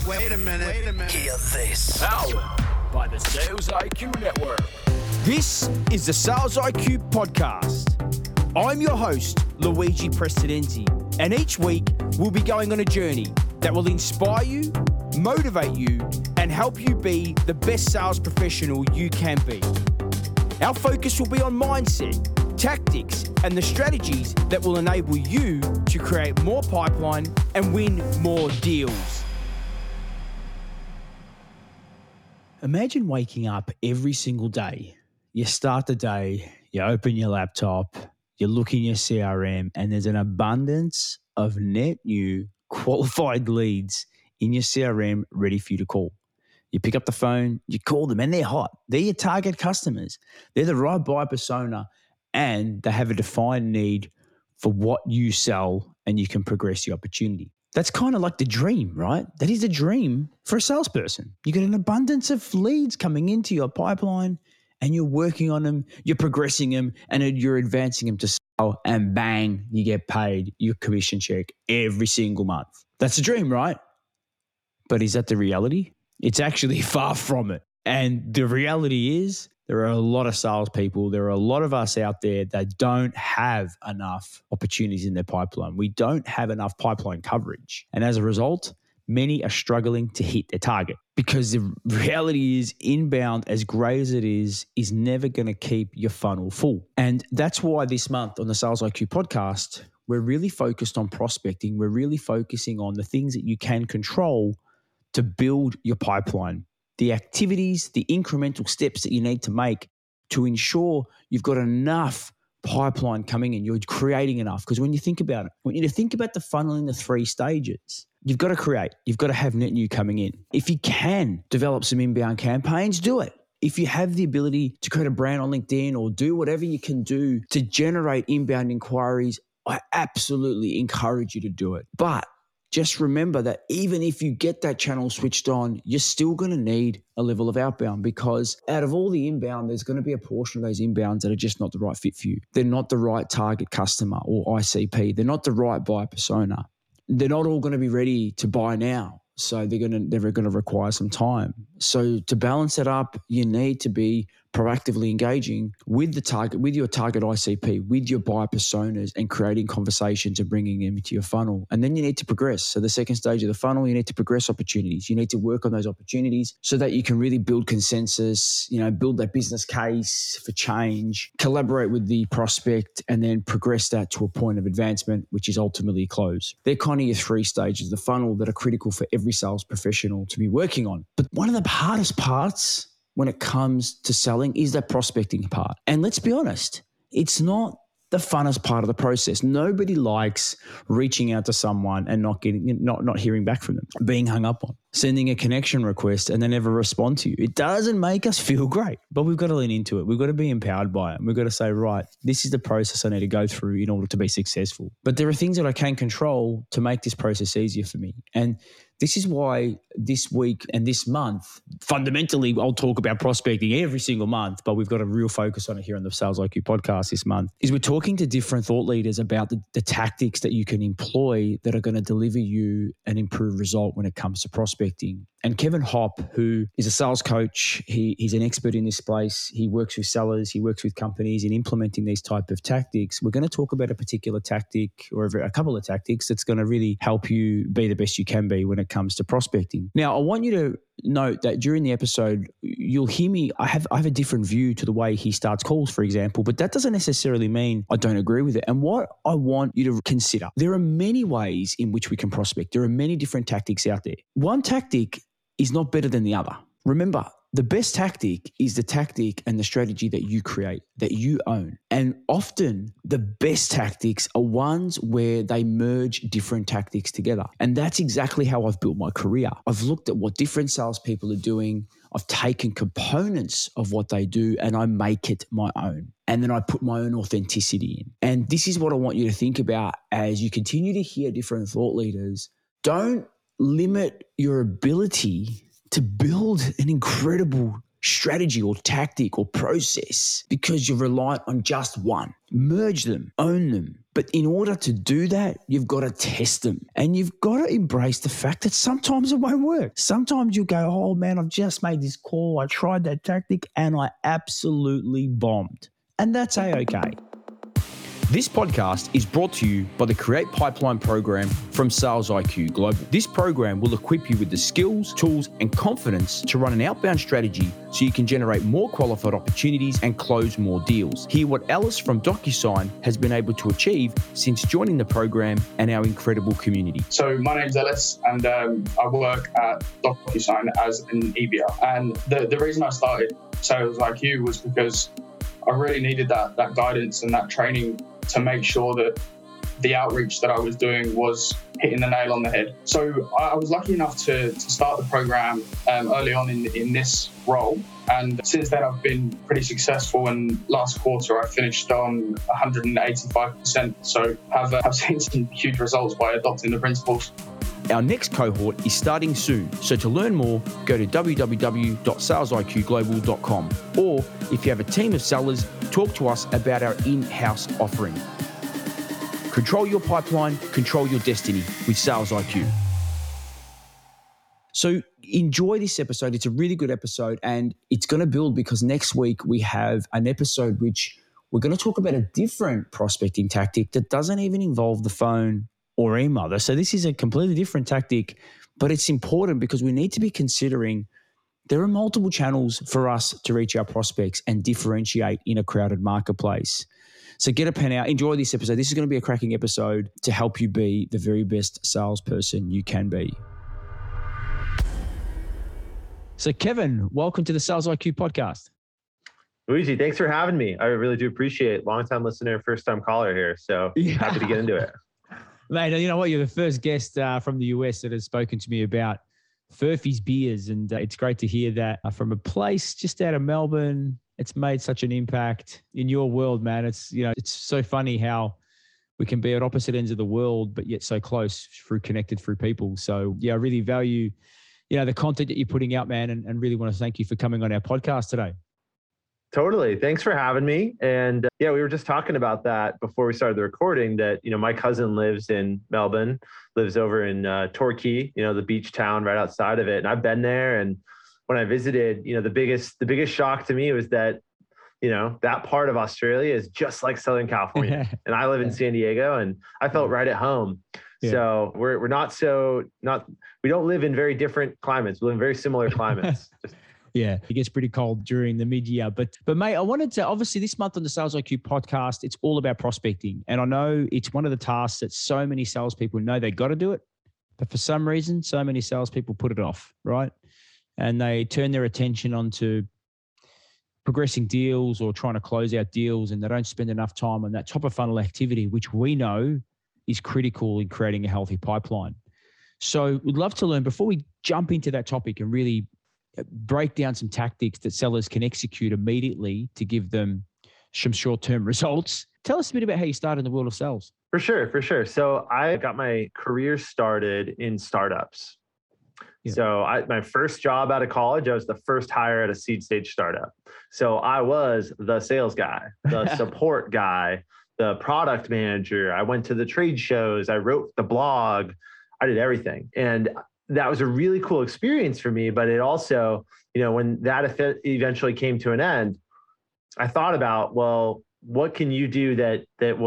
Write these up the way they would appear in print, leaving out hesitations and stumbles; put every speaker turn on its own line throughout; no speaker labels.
Wait a minute.
Hear this.
Powered by the Sales IQ Network.
This is the Sales IQ Podcast. I'm your host, Luigi Presidenti, and each week we'll be going on a journey that will inspire you, motivate you, and help you be the best sales professional you can be. Our focus will be on mindset, tactics, and the strategies that will enable you to create more pipeline and win more deals. Imagine waking up every single day. You start the day, you open your laptop, you look in your CRM, and there's an abundance of net new qualified leads in your CRM ready for you to call. You pick up the phone, you call them, and they're hot. They're your target customers. They're the right buyer persona, and they have a defined need for what you sell, and you can progress the opportunity. That's kind of like the dream, right? That is the dream for a salesperson. You get an abundance of leads coming into your pipeline, and you're working on them, you're progressing them, and you're advancing them to sell, and bang, you get paid your commission check every single month. That's the dream, right? But is that the reality? It's actually far from it. And the reality is there are a lot of salespeople, there are a lot of us out there that don't have enough opportunities in their pipeline. We don't have enough pipeline coverage. And as a result, many are struggling to hit their target because the reality is inbound, as great as it is never going to keep your funnel full. And that's why this month on the Sales IQ podcast, we're really focused on prospecting. We're really focusing on the things that you can control to build your pipeline, the activities, the incremental steps that you need to make to ensure you've got enough pipeline coming in. You're creating enough. Because when you think about it, I want you to think about the funnel in the 3 stages. You've got to create. You've got to have net new coming in. If you can develop some inbound campaigns, do it. If you have the ability to create a brand on LinkedIn or do whatever you can do to generate inbound inquiries, I absolutely encourage you to do it. But just remember that even if you get that channel switched on, you're still going to need a level of outbound, because out of all the inbound, there's going to be a portion of those inbounds that are just not the right fit for you. They're not the right target customer or ICP. They're not the right buyer persona. They're not all going to be ready to buy now. So they're going to require some time. So to balance it up, you need to be proactively engaging with the target, with your target ICP, with your buyer personas, and creating conversations and bringing them into your funnel. And then you need to progress. So the second stage of the funnel, you need to progress opportunities. You need to work on those opportunities so that you can really build consensus, build that business case for change, collaborate with the prospect, and then progress that to a point of advancement, which is ultimately close. They're kind of your 3 stages of the funnel that are critical for every sales professional to be working on. But one of the hardest parts when it comes to selling is that prospecting part. And let's be honest, it's not the funnest part of the process. Nobody likes reaching out to someone and not hearing back from them, being hung up on, sending a connection request and they never respond to you. It doesn't make us feel great, but we've got to lean into it. We've got to be empowered by it. We've got to say, right, this is the process I need to go through in order to be successful. But there are things that I can control to make this process easier for me. And this is why this week and this month, fundamentally, I'll talk about prospecting every single month, but we've got a real focus on it here on the Sales IQ podcast this month, is we're talking to different thought leaders about the tactics that you can employ that are going to deliver you an improved result when it comes to prospecting. And Kevin Hopp, who is a sales coach, he's an expert in this space. He works with sellers, he works with companies in implementing these type of tactics. We're going to talk about a particular tactic or a couple of tactics that's going to really help you be the best you can be when it comes to prospecting. Now, I want you to note that during the episode, you'll hear me, I have a different view to the way he starts calls, for example, but that doesn't necessarily mean I don't agree with it. And what I want you to consider, there are many ways in which we can prospect. There are many different tactics out there. One tactic is not better than the other. Remember, the best tactic is the tactic and the strategy that you create, that you own. And often the best tactics are ones where they merge different tactics together. And that's exactly how I've built my career. I've looked at what different salespeople are doing. I've taken components of what they do and I make it my own. And then I put my own authenticity in. And this is what I want you to think about as you continue to hear different thought leaders. Don't limit your ability to build an incredible strategy or tactic or process because you're reliant on just one. Merge them, own them. But in order to do that, you've got to test them. And you've got to embrace the fact that sometimes it won't work. Sometimes you go, oh man, I've just made this call. I tried that tactic and I absolutely bombed. And that's A-okay. This podcast is brought to you by the Create Pipeline program from Sales IQ Global. This program will equip you with the skills, tools, and confidence to run an outbound strategy so you can generate more qualified opportunities and close more deals. Hear what Alice from DocuSign has been able to achieve since joining the program and our incredible community.
So my name's Ellis and I work at DocuSign as an EBR. And the reason I started Sales IQ was because I really needed that guidance and that training to make sure that the outreach that I was doing was hitting the nail on the head. So I was lucky enough to start the program early on in this role. And since then, I've been pretty successful. And last quarter, I finished on 185%. So I've seen some huge results by adopting the principles.
Our next cohort is starting soon, so to learn more, go to www.salesiqglobal.com, or if you have a team of sellers, talk to us about our in-house offering. Control your pipeline, control your destiny with Sales IQ. So enjoy this episode. It's a really good episode, and it's going to build because next week we have an episode which we're going to talk about a different prospecting tactic that doesn't even involve the phone or email. So this is a completely different tactic, but it's important because we need to be considering there are multiple channels for us to reach our prospects and differentiate in a crowded marketplace. So get a pen out, enjoy this episode. This is going to be a cracking episode to help you be the very best salesperson you can be. So Kevin, welcome to the Sales IQ podcast.
Luigi, thanks for having me. I really do appreciate it. Long-time listener, first-time caller here. So happy to get into it.
Mate, you know what? You're the first guest from the US that has spoken to me about Furphy's beers. And it's great to hear that from a place just out of Melbourne. It's made such an impact in your world, man. It's so funny how we can be at opposite ends of the world, but yet so close connected through people. So yeah, I really value, the content that you're putting out, man, and really want to thank you for coming on our podcast today.
Totally. Thanks for having me. And we were just talking about that before we started the recording that, my cousin lives in Melbourne, lives over in Torquay, the beach town right outside of it. And I've been there. And when I visited, the biggest shock to me was that, that part of Australia is just like Southern California. And I live in San Diego and I felt right at home. Yeah. So we don't live in very different climates. We live in very similar climates.
Yeah, it gets pretty cold during the mid-year. But mate, I wanted to, obviously this month on the Sales IQ podcast, it's all about prospecting. And I know it's one of the tasks that so many salespeople know they got to do it. But for some reason, so many salespeople put it off, right? And they turn their attention onto progressing deals or trying to close out deals, and they don't spend enough time on that top of funnel activity, which we know is critical in creating a healthy pipeline. So we'd love to learn, before we jump into that topic and really break down some tactics that sellers can execute immediately to give them some short-term results. Tell us a bit about how you started in the world of sales.
For sure. So I got my career started in startups. Yeah. So my first job out of college, I was the first hire at a seed stage startup. So I was the sales guy, the support guy, the product manager. I went to the trade shows. I wrote the blog. I did everything. And that was a really cool experience for me. But it also, when that eventually came to an end, I thought about, well, what can you do that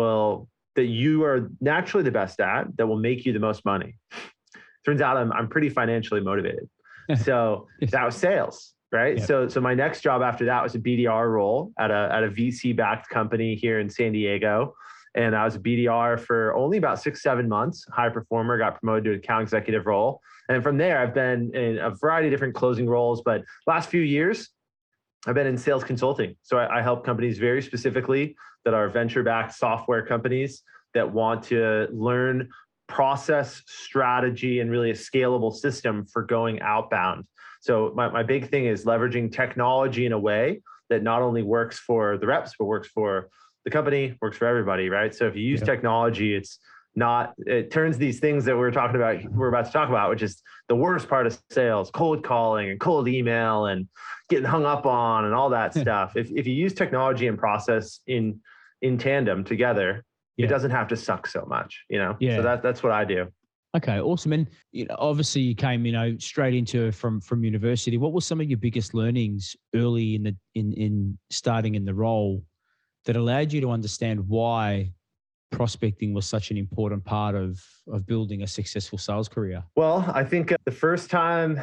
you are naturally the best at, that will make you the most money? Turns out I'm pretty financially motivated. So that was sales, right? Yep. So my next job after that was a BDR role at a VC-backed company here in San Diego. And I was a BDR for only about 6-7 months, high performer, got promoted to an account executive role. And from there, I've been in a variety of different closing roles. But last few years, I've been in sales consulting. So I help companies very specifically that are venture-backed software companies that want to learn process, strategy, and really a scalable system for going outbound. So my big thing is leveraging technology in a way that not only works for the reps, but works for the company, works for everybody, right? So if you use technology, it's it turns these things that we're about to talk about, which is the worst part of sales, cold calling and cold email and getting hung up on and all that stuff. If you use technology and process in tandem together, it doesn't have to suck so much,
Yeah.
So that's what I do.
Okay, awesome. And obviously you came, straight into from university. What were some of your biggest learnings early in starting in the role that allowed you to understand why prospecting was such an important part of building a successful sales career?
Well, I think the first time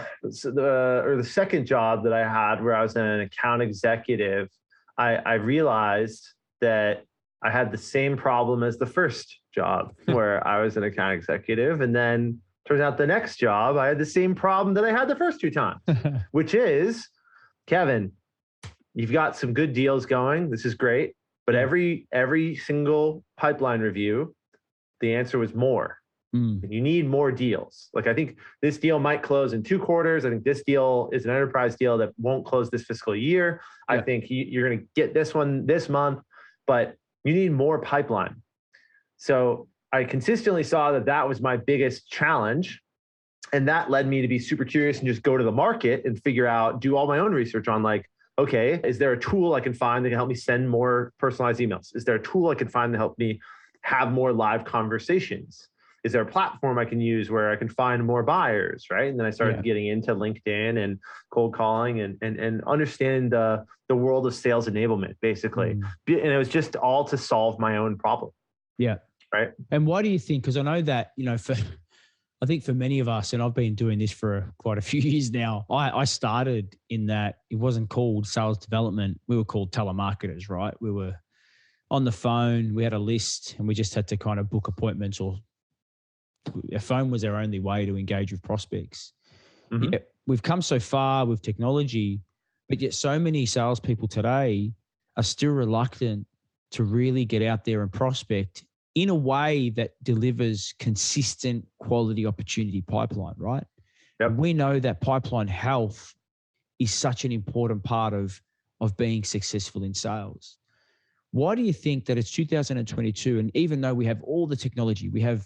or the second job that I had where I was an account executive, I realized that I had the same problem as the first job where I was an account executive. And then turns out the next job, I had the same problem that I had the first 2 times, which is, Kevin, you've got some good deals going. This is great. But every single pipeline review, the answer was more. You need more deals. Like, I think this deal might close in 2 quarters. I think this deal is an enterprise deal that won't close this fiscal year. Yeah. I think you're going to get this one this month, but you need more pipeline. So I consistently saw that was my biggest challenge. And that led me to be super curious and just go to the market and do all my own research on, like, okay, is there a tool I can find that can help me send more personalized emails? Is there a tool I can find to help me have more live conversations? Is there a platform I can use where I can find more buyers, right? And then I started getting into LinkedIn and cold calling and understanding the world of sales enablement, basically. And it was just all to solve my own problem.
Yeah.
Right.
And why do you think, because I know that, I think for many of us, and I've been doing this for quite a few years now, I started in that it wasn't called sales development. We were called telemarketers, right? We were on the phone, we had a list, and we just had to kind of book appointments, or a phone was our only way to engage with prospects. Yeah, we've come so far with technology, but yet so many salespeople today are still reluctant to really get out there and prospect in a way that delivers consistent quality opportunity pipeline, right? Yep. We know that pipeline health is such an important part of being successful in sales. Why do you think that it's 2022, and even though we have all the technology,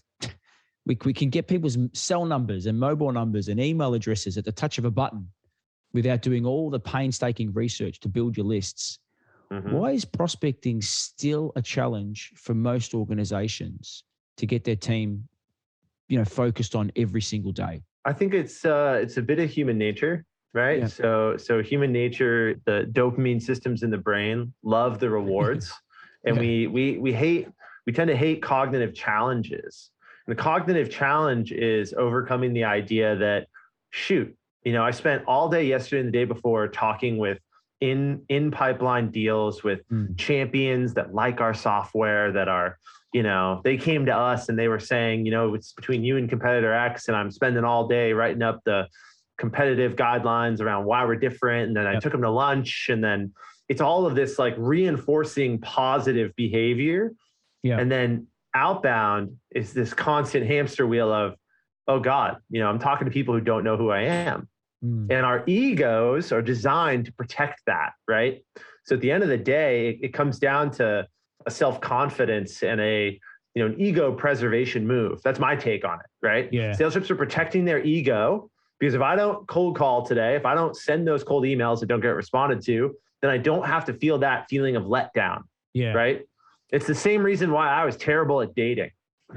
we can get people's cell numbers and mobile numbers and email addresses at the touch of a button without doing all the painstaking research to build your lists? Why is prospecting still a challenge for most organizations to get their team, focused on every single day?
I think it's a bit of human nature, right? Yeah. So human nature, the dopamine systems in the brain love the rewards, and we tend to hate cognitive challenges. And the cognitive challenge is overcoming the idea that, shoot, I spent all day yesterday and the day before talking with in pipeline deals with champions that like our software, that are, they came to us and they were saying, it's between you and competitor X, and I'm spending all day writing up the competitive guidelines around why we're different. And then I took them to lunch, and then it's all of this like reinforcing positive behavior. Yeah. And then outbound is this constant hamster wheel of, oh God, I'm talking to people who don't know who I am. And our egos are designed to protect that, right? So at the end of the day, it comes down to a self-confidence and an ego preservation move. That's my take on it, right? Yeah. Sales reps are protecting their ego, because if I don't cold call today, if I don't send those cold emails that don't get responded to, then I don't have to feel that feeling of letdown, right? It's the same reason why I was terrible at dating.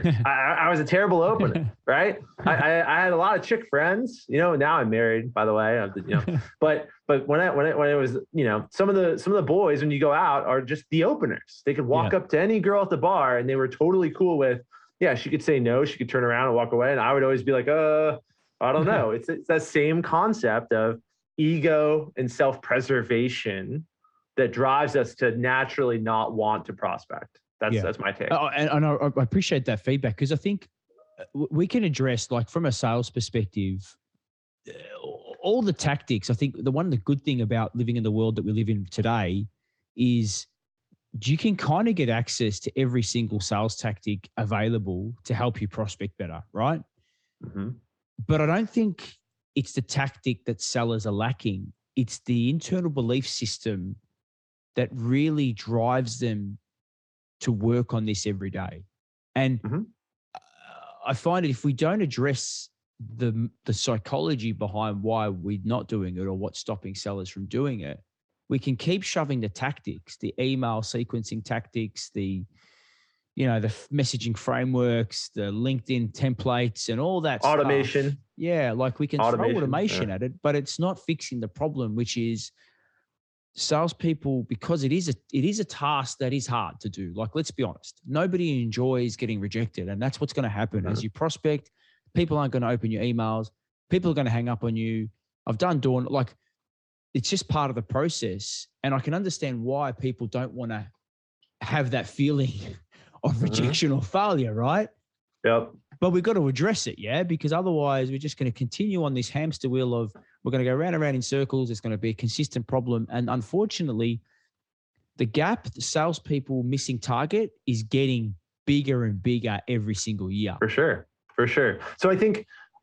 I was a terrible opener, right? I had a lot of chick friends, now I'm married, by the way, but when it was, some of the boys, when you go out, are just the openers. They could walk up to any girl at the bar and they were totally cool with, she could say no, she could turn around and walk away. And I would always be like, I don't know. It's that same concept of ego and self-preservation that drives us to naturally not want to prospect. That's my take.
And I appreciate that feedback, because I think we can address, like, from a sales perspective, all the tactics. I think the good thing about living in the world that we live in today is you can kind of get access to every single sales tactic available to help you prospect better, right? But I don't think it's the tactic that sellers are lacking. It's the internal belief system that really drives them to work on this every day. And I find if we don't address the psychology behind why we're not doing it or what's stopping sellers from doing it, we can keep shoving the tactics, the email sequencing tactics, the messaging frameworks, the LinkedIn templates and all that
automation.
Stuff. Yeah. Like we can throw automation at it, but it's not fixing the problem, which is salespeople, because it is a task that is hard to do. Like, let's be honest, nobody enjoys getting rejected. And that's what's going to happen as you prospect. People aren't going to open your emails. People are going to hang up on you. I've done Dawn. Like, it's just part of the process. And I can understand why people don't want to have that feeling of rejection or failure, right?
Yep.
But we've got to address it, yeah? Because otherwise we're just going to continue on this hamster wheel of we're going to go round and round in circles. It's going to be a consistent problem. And unfortunately, the gap, the salespeople missing target is getting bigger and bigger every single year.
For sure. So I think,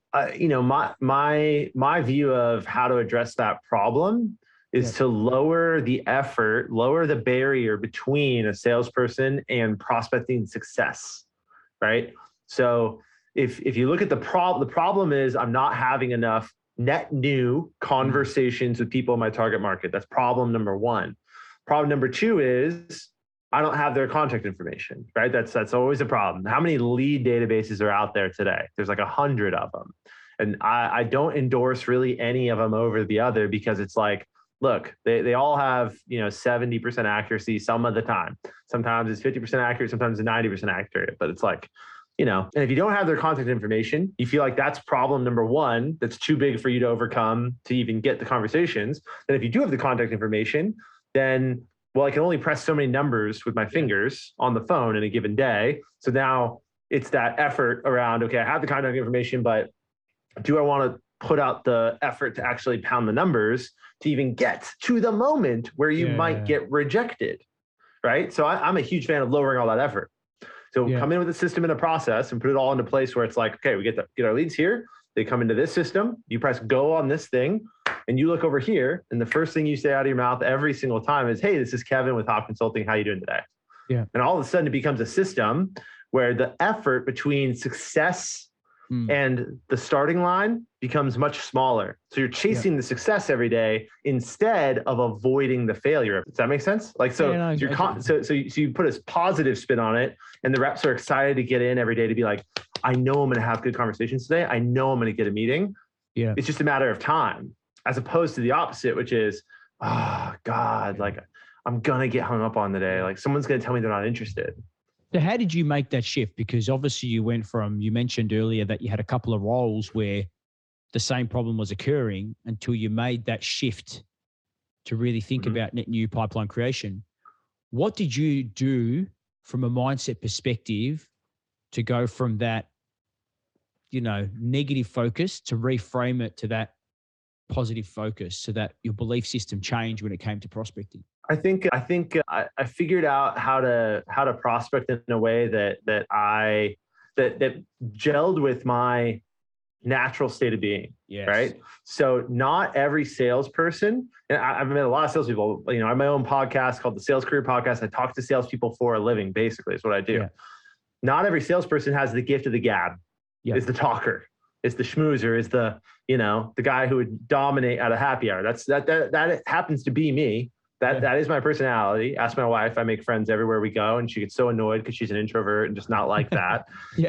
my view of how to address that problem is to lower the effort, lower the barrier between a salesperson and prospecting success, right? So if you look at the problem is I'm not having enough net new conversations with people in my target market. That's problem number one. Problem number two is I don't have their contact information, right? That's always a problem. How many lead databases are out there today? There's like 100 of them. And I don't endorse really any of them over the other because it's like, look, they all have, 70% accuracy some of the time. Sometimes it's 50% accurate, sometimes it's 90% accurate. But it's like, and if you don't have their contact information, you feel like that's problem number one, that's too big for you to overcome to even get the conversations. Then if you do have the contact information, then, well, I can only press so many numbers with my fingers on the phone in a given day. So now it's that effort around, okay, I have the contact information, but do I want to put out the effort to actually pound the numbers to even get to the moment where you might get rejected, right? So I'm a huge fan of lowering all that effort. So come in with a system and a process and put it all into place where it's like, okay, we get our leads here. They come into this system. You press go on this thing and you look over here. And the first thing you say out of your mouth every single time is, hey, this is Kevin with Hop Consulting. How you doing today? Yeah. And all of a sudden it becomes a system where the effort between success and the starting line becomes much smaller. So you're chasing the success every day instead of avoiding the failure. Does that make sense? Like, so you put a positive spin on it and the reps are excited to get in every day to be like, I know I'm going to have good conversations today. I know I'm going to get a meeting. Yeah. It's just a matter of time, as opposed to the opposite, which is, oh God, like I'm going to get hung up on today. Like someone's going to tell me they're not interested.
So how did you make that shift? Because obviously you mentioned earlier that you had a couple of roles where the same problem was occurring until you made that shift to really think about net new pipeline creation. What did you do from a mindset perspective to go from that, negative focus to reframe it to that positive focus so that your belief system changed when it came to prospecting?
I think I figured out how to prospect in a way that gelled with my natural state of being. Yes. Right. So not every salesperson, and I've met a lot of salespeople, I have my own podcast called the Sales Career Podcast. I talk to salespeople for a living, basically is what I do. Yeah. Not every salesperson has the gift of the gab, is the talker, is the schmoozer, is the guy who would dominate at a happy hour. That happens to be me. That is my personality. Ask my wife. I make friends everywhere we go, and she gets so annoyed because she's an introvert and just not like that.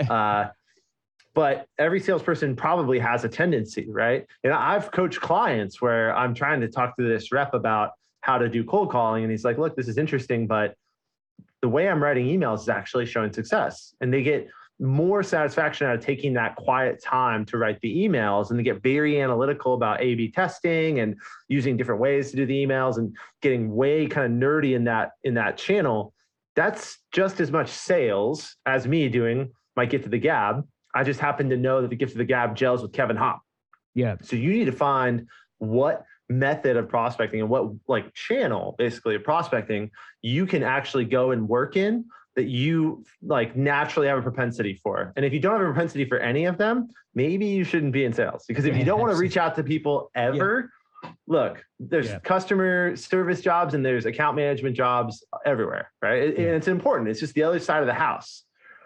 But every salesperson probably has a tendency, right? And I've coached clients where I'm trying to talk to this rep about how to do cold calling, and he's like, "Look, this is interesting, but the way I'm writing emails is actually showing success," and they get more satisfaction out of taking that quiet time to write the emails, and they get very analytical about A/B testing and using different ways to do the emails and getting way kind of nerdy in that channel. That's just as much sales as me doing my gift of the gab. I just happen to know that the gift of the gab gels with Kevin Hop. Yeah. So you need to find what method of prospecting and what channel basically of prospecting you can actually go and work in that you naturally have a propensity for. And if you don't have a propensity for any of them, maybe you shouldn't be in sales, because if you don't want to reach out to people ever, look, there's customer service jobs and there's account management jobs everywhere, right? And it's important. It's just the other side of the house. Yeah.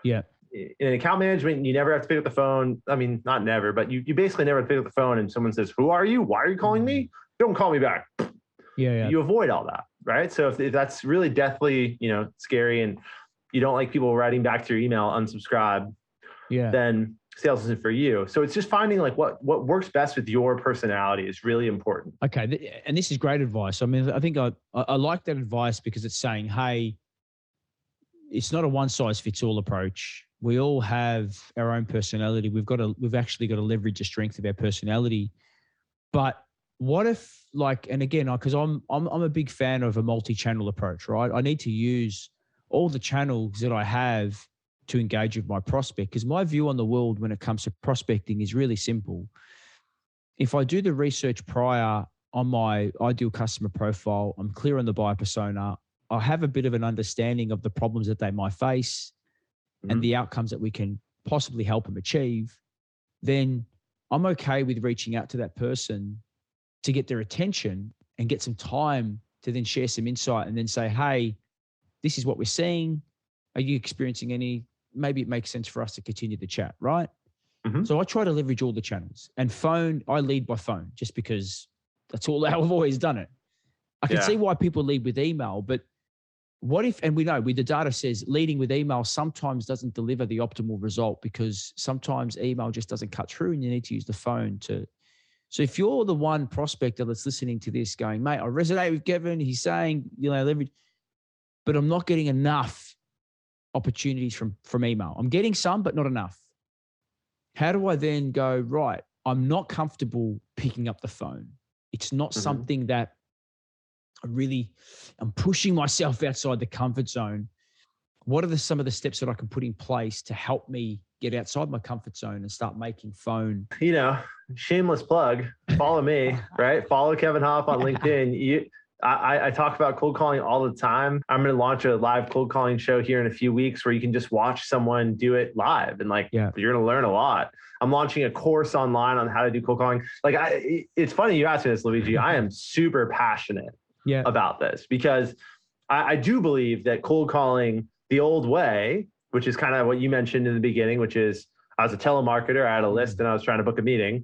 in account management, you never have to pick up the phone. I mean, not never, but you basically never have to pick up the phone and someone says, "Who are you? Why are you calling me? Don't call me back."
Yeah.
You avoid all that, right? So if that's really deathly, scary, and you don't like people writing back to your email, unsubscribe, then sales isn't for you. So it's just finding like what works best with your personality is really important.
Okay. And this is great advice. I mean, I think I like that advice because it's saying, hey, it's not a one size fits all approach. We all have our own personality. We've actually got to leverage the strength of our personality. But what if, and again, because I'm a big fan of a multi-channel approach, right? I need to use all the channels that I have to engage with my prospect, because my view on the world when it comes to prospecting is really simple. If I do the research prior on my ideal customer profile, I'm clear on the buyer persona, I have a bit of an understanding of the problems that they might face and the outcomes that we can possibly help them achieve, then I'm okay with reaching out to that person to get their attention and get some time to then share some insight and then say, hey, this is what we're seeing. Are you experiencing any? Maybe it makes sense for us to continue the chat, right? So I try to leverage all the channels. And phone, I lead by phone just because that's how I've always done it. I can see why people lead with email, but what if, and we know the data says leading with email sometimes doesn't deliver the optimal result because sometimes email just doesn't cut through and you need to use the phone to. So if you're the one prospector that's listening to this going, mate, I resonate with Kevin. He's saying, leverage, but I'm not getting enough opportunities from email. I'm getting some, but not enough. How do I then go, right, I'm not comfortable picking up the phone. It's not something that I'm pushing myself outside the comfort zone. What are some of the steps that I can put in place to help me get outside my comfort zone and start making phone?
Shameless plug, follow me, right? Follow Kevin Hoff on LinkedIn. I talk about cold calling all the time. I'm going to launch a live cold calling show here in a few weeks where you can just watch someone do it live and you're going to learn a lot. I'm launching a course online on how to do cold calling. It's funny you asked me this, Luigi. I am super passionate about this because I do believe that cold calling the old way, which is kind of what you mentioned in the beginning, which is I was a telemarketer, I had a list and I was trying to book a meeting.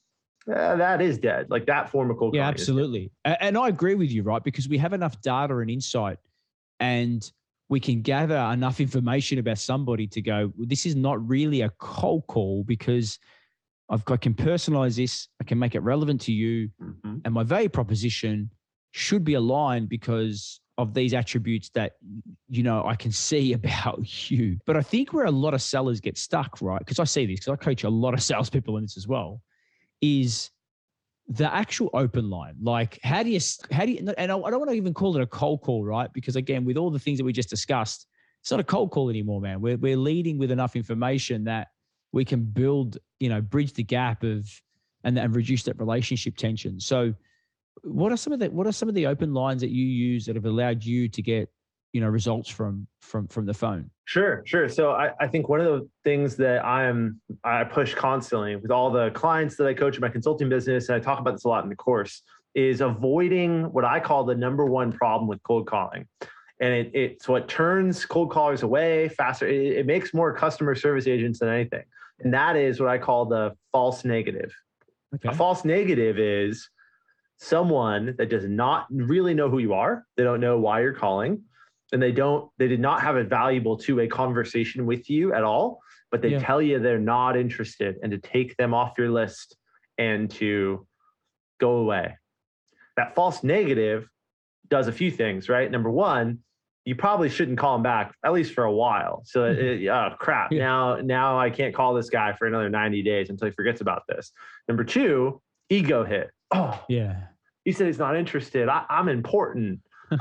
That is dead. That form of cold calling.
Yeah, absolutely. And I agree with you, right? Because we have enough data and insight and we can gather enough information about somebody to go, this is not really a cold call because I can personalize this. I can make it relevant to you. And my value proposition should be aligned because of these attributes that, I can see about you. But I think where a lot of sellers get stuck, right? Because I see this, because I coach a lot of salespeople in this as well, is the actual open line. How do you, and I don't want to even call it a cold call, right? Because again, with all the things that we just discussed, it's not a cold call anymore, man. We're leading with enough information that we can build, bridge the gap and reduce that relationship tension. So what are some of the open lines that you use that have allowed you to get, results from the phone?
Sure. So I think one of the things that I push constantly with all the clients that I coach in my consulting business, and I talk about this a lot in the course, is avoiding what I call the number one problem with cold calling. And it's what turns cold callers away faster. It makes more customer service agents than anything. And that is what I call the false negative. Okay. A false negative is someone that does not really know who you are. They don't know why you're calling. And they did not have a valuable two-way conversation with you at all, but they tell you they're not interested and to take them off your list and to go away. That false negative does a few things, right? Number one, you probably shouldn't call them back, at least for a while. So, crap, now I can't call this guy for another 90 days until he forgets about this. Number two, ego hit. Oh, yeah. He said he's not interested. I'm important.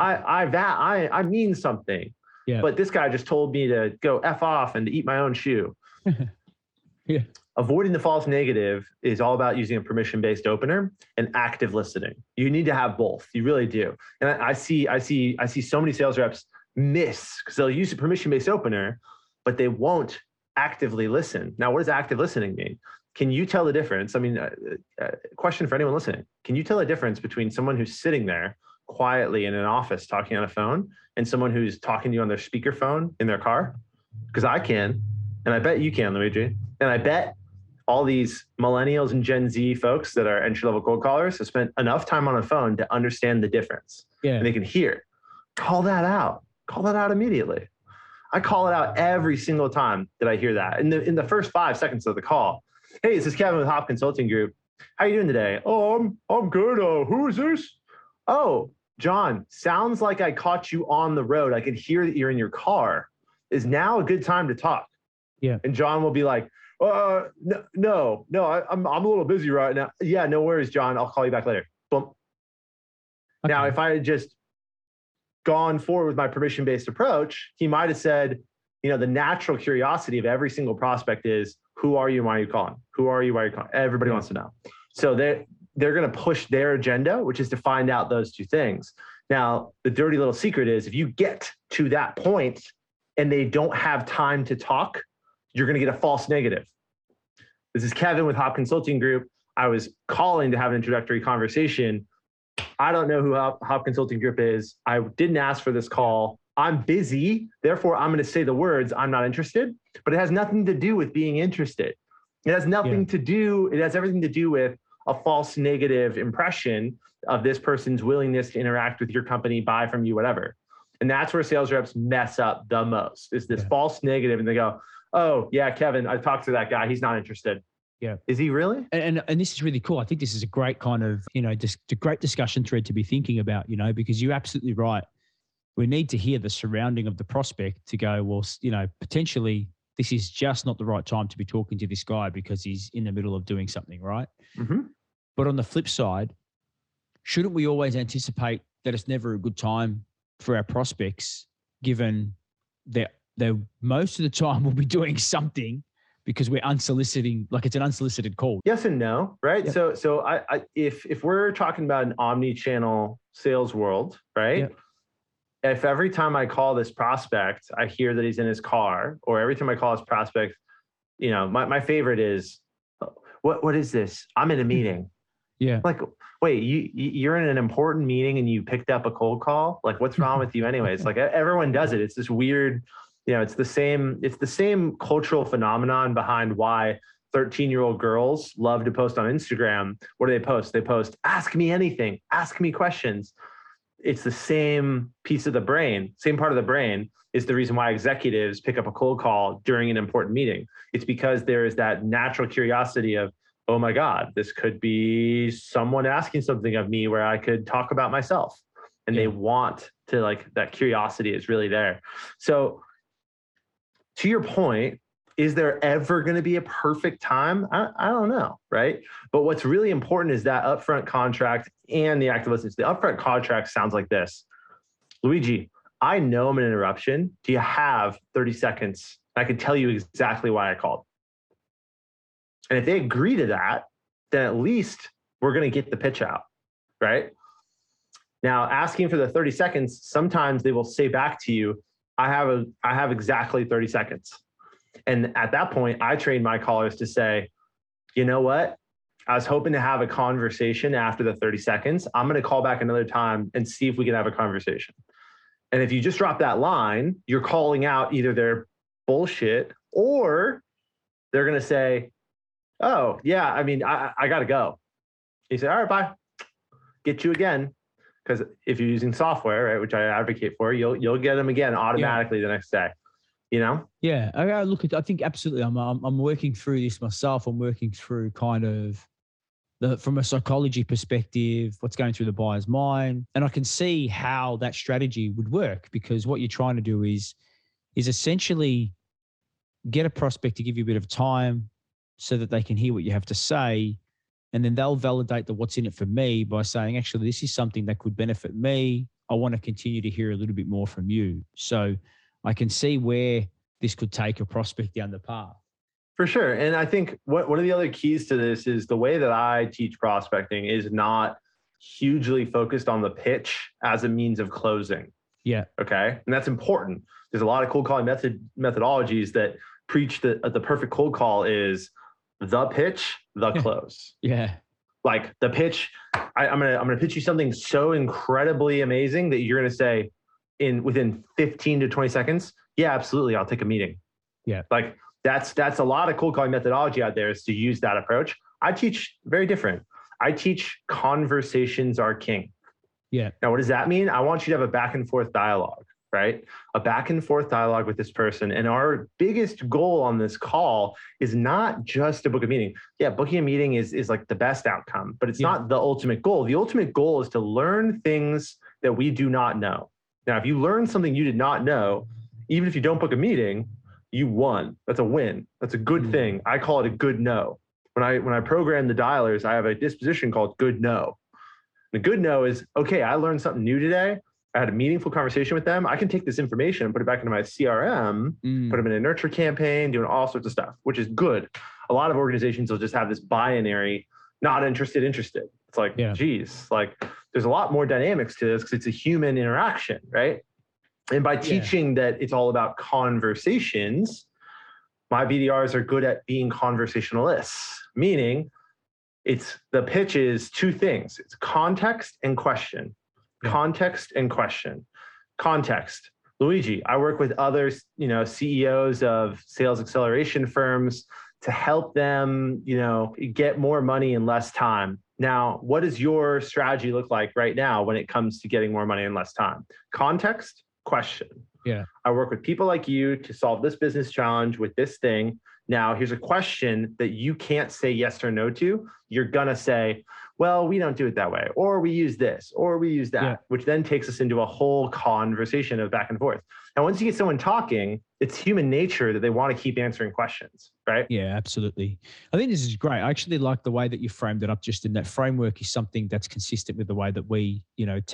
I mean something. Yeah. But this guy just told me to go F off and to eat my own shoe. Avoiding the false negative is all about using a permission-based opener and active listening. You need to have both. You really do. And I see so many sales reps miss because they'll use a permission-based opener, but they won't actively listen. Now, what does active listening mean? Can you tell the difference? I mean, question for anyone listening. Can you tell the difference between someone who's sitting there quietly in an office talking on a phone and someone who's talking to you on their speakerphone in their car? Because I can. and I bet you can, Luigi, and I bet all these millennials and Gen Z folks that are entry-level cold callers have spent enough time on a phone to understand the difference.
Yeah.
And they can hear. Call that out. Call that out immediately. I call it out every single time that I hear that. In the first 5 seconds of the call, hey, this is Kevin with Hop Consulting Group. How you doing today? Oh, I'm good. Who is this? Oh, John, sounds like I caught you on the road. I can hear that you're in your car. Is now a good time to talk?
Yeah.
And John will be like, no, I'm a little busy right now. Yeah, no worries, John. I'll call you back later. Boom. Okay. Now, if I had just gone forward with my permission-based approach, he might have said, the natural curiosity of every single prospect is, who are you and why are you calling? Who are you, why are you calling? Everybody wants to know. So they're going to push their agenda, which is to find out those two things. Now, the dirty little secret is if you get to that point and they don't have time to talk, you're going to get a false negative. This is Kevin with Hop Consulting Group. I was calling to have an introductory conversation. I don't know who Hop Consulting Group is. I didn't ask for this call. I'm busy. Therefore, I'm going to say the words, I'm not interested, but it has nothing to do with being interested. It has nothing to do, it has everything to do with a false negative impression of this person's willingness to interact with your company, buy from you, whatever. And that's where sales reps mess up the most, is this false negative. And they go, oh yeah, Kevin, I talked to that guy. He's not interested.
Yeah.
Is he really?
And this is really cool. I think this is a great kind of, just a great discussion thread to be thinking about, because you're absolutely right. We need to hear the surrounding of the prospect to go, well, potentially this is just not the right time to be talking to this guy because he's in the middle of doing something, right? Mm-hmm. But on the flip side, shouldn't we always anticipate that it's never a good time for our prospects, given that they most of the time will be doing something because we're unsoliciting, like it's an unsolicited call?
Yes and no, right?
Yep.
So I if we're talking about an omni-channel sales world, right? Yep. If every time I call this prospect, I hear that he's in his car, or every time I call this prospect, my favorite is, what is this? I'm in a meeting.
Yeah.
Like, wait, you're in an important meeting and you picked up a cold call? Like, what's wrong with you anyways? Like, everyone does it. It's this weird, it's the same cultural phenomenon behind why 13-year-old girls love to post on Instagram. What do they post? They post, ask me anything, ask me questions. It's the same piece of the brain, same part of the brain is the reason why executives pick up a cold call during an important meeting. It's because there is that natural curiosity of, oh my God, this could be someone asking something of me where I could talk about myself. And they want to, like, that curiosity is really there. So to your point, is there ever going to be a perfect time? I don't know, right? But what's really important is that upfront contract and the active listening. The upfront contract sounds like this. Luigi, I know I'm an interruption. Do you have 30 seconds? I can tell you exactly why I called. And if they agree to that, then at least we're going to get the pitch out, right? Now, asking for the 30 seconds, sometimes they will say back to you, I have exactly 30 seconds. And at that point, I train my callers to say, you know what? I was hoping to have a conversation after the 30 seconds. I'm going to call back another time and see if we can have a conversation. And if you just drop that line, you're calling out either their bullshit or they're going to say, oh, yeah, I mean, I got to go. You say, all right, bye. Get you again. Because if you're using software, right, which I advocate for, you'll get them again automatically the next day.
Yeah. I think absolutely. I'm working through this myself. I'm working through kind of from a psychology perspective, what's going through the buyer's mind. And I can see how that strategy would work, because what you're trying to do is essentially get a prospect to give you a bit of time so that they can hear what you have to say. And then they'll validate the what's in it for me by saying, actually, this is something that could benefit me. I want to continue to hear a little bit more from you. So I can see where this could take a prospect down the path.
For sure. And I think one of the other keys to this is the way that I teach prospecting is not hugely focused on the pitch as a means of closing.
Yeah.
Okay. And that's important. There's a lot of cold calling methodologies that preach that the perfect cold call is the pitch, the close.
Yeah.
Like the pitch, I'm gonna pitch you something so incredibly amazing that you're gonna say within 15 to 20 seconds, yeah, absolutely, I'll take a meeting.
Yeah.
Like That's a lot of cold calling methodology out there is to use that approach. I teach very different. I teach conversations are king.
Yeah.
Now, what does that mean? I want you to have a back and forth dialogue, right? A back and forth dialogue with this person. And our biggest goal on this call is not just to book a meeting. Yeah, booking a meeting is like the best outcome, but it's not the ultimate goal. The ultimate goal is to learn things that we do not know. Now, if you learn something you did not know, even if you don't book a meeting, you won. That's a win. That's a good thing. I call it a good no. When I program the dialers, I have a disposition called good no. The good no is, okay, I learned something new today. I had a meaningful conversation with them. I can take this information and put it back into my CRM, put them in a nurture campaign, doing all sorts of stuff, which is good. A lot of organizations will just have this binary, not interested, interested. It's like, geez, like there's a lot more dynamics to this because it's a human interaction, right? And by teaching that it's all about conversations, my BDRs are good at being conversationalists, meaning it's the pitch is two things. It's context and question. Context and question. Context. Luigi, I work with other, CEOs of sales acceleration firms to help them, get more money in less time. Now, what does your strategy look like right now when it comes to getting more money in less time? Context, question.
Yeah.
I work with people like you to solve this business challenge with this thing. Now, here's a question that you can't say yes or no to. You're going to say, well, we don't do it that way, or we use this, or we use that, which then takes us into a whole conversation of back and forth. Now, once you get someone talking, it's human nature that they want to keep answering questions, right?
Yeah, absolutely. I think this is great. I actually like the way that you framed it up. Just in that framework is something that's consistent with the way that we,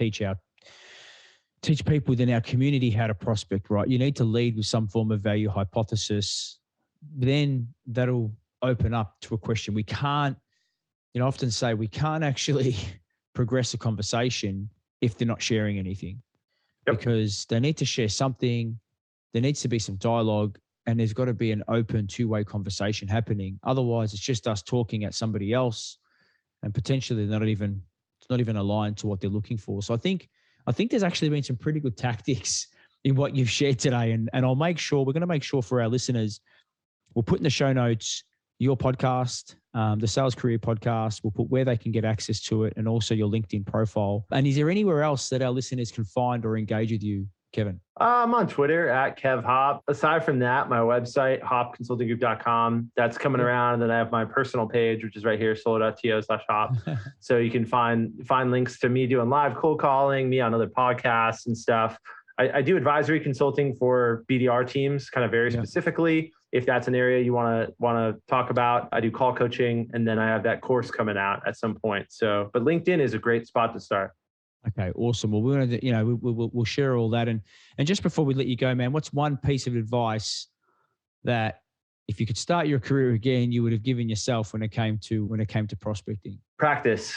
teach people within our community how to prospect, right? You need to lead with some form of value hypothesis. Then that'll open up to a question. We can't, I often say we can't actually progress a conversation if they're not sharing anything, because they need to share something. There needs to be some dialogue, and there's got to be an open two-way conversation happening. Otherwise, it's just us talking at somebody else, and potentially it's not even aligned to what they're looking for. So I think there's actually been some pretty good tactics in what you've shared today, and we're going to make sure for our listeners, we'll put in the show notes your podcast, the Sales Career Podcast. We'll put where they can get access to it and also your LinkedIn profile. And is there anywhere else that our listeners can find or engage with you, Kevin? I'm
on Twitter at KevHop. Aside from that, my website, hopconsultinggroup.com, that's coming around. And then I have my personal page, which is right here, solo.to/hop. So you can find links to me doing live cold calling, me on other podcasts and stuff. I do advisory consulting for BDR teams, kind of very specifically. If that's an area you want to talk about, I do call coaching, and then I have that course coming out at some point. So, but LinkedIn is a great spot to start.
Okay, awesome. Well, we're going to, we'll share all that, and just before we let you go, man, what's one piece of advice that if you could start your career again, you would have given yourself when it came to prospecting?
Practice.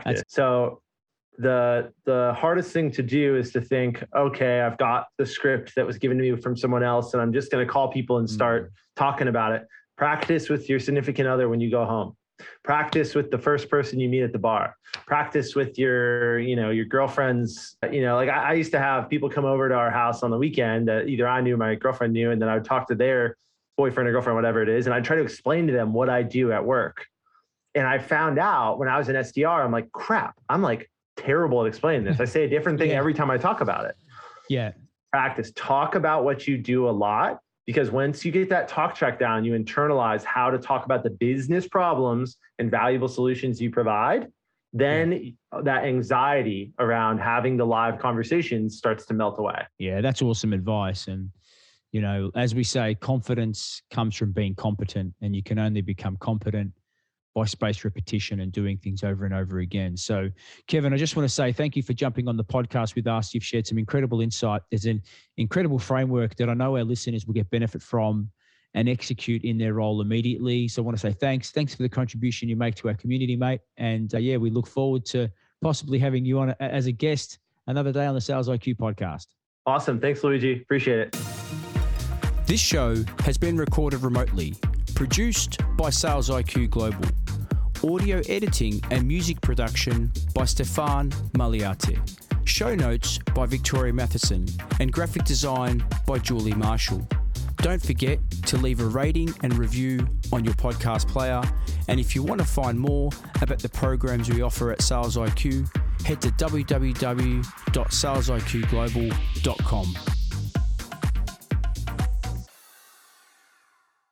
So the hardest thing to do is to think, okay, I've got the script that was given to me from someone else, and I'm just going to call people and start talking about it. Practice with your significant other when you go home. Practice with the first person you meet at the bar. Practice with your girlfriends. Like I used to have people come over to our house on the weekend that either I knew or my girlfriend knew, and then I would talk to their boyfriend or girlfriend, whatever it is, and I'd try to explain to them what I do at work. And I found out when I was an SDR, I'm like, crap, I'm like terrible at explaining this. I say a different thing every time I talk about it.
Yeah.
Practice. Talk about what you do a lot, because once you get that talk track down, you internalize how to talk about the business problems and valuable solutions you provide. Then that anxiety around having the live conversations starts to melt away.
Yeah, that's awesome advice. And, as we say, confidence comes from being competent, and you can only become competent by spaced repetition and doing things over and over again. So, Kevin, I just want to say thank you for jumping on the podcast with us. You've shared some incredible insight. There's an incredible framework that I know our listeners will get benefit from and execute in their role immediately. So I want to say thanks. Thanks for the contribution you make to our community, mate. And we look forward to possibly having you on as a guest another day on the Sales IQ podcast.
Awesome. Thanks, Luigi. Appreciate it.
This show has been recorded remotely, produced by Sales IQ Global. Audio editing and music production by Stefan Maliate. Show notes by Victoria Matheson and graphic design by Julie Marshall. Don't forget to leave a rating and review on your podcast player. And if you want to find more about the programs we offer at Sales IQ, head to www.salesiqglobal.com.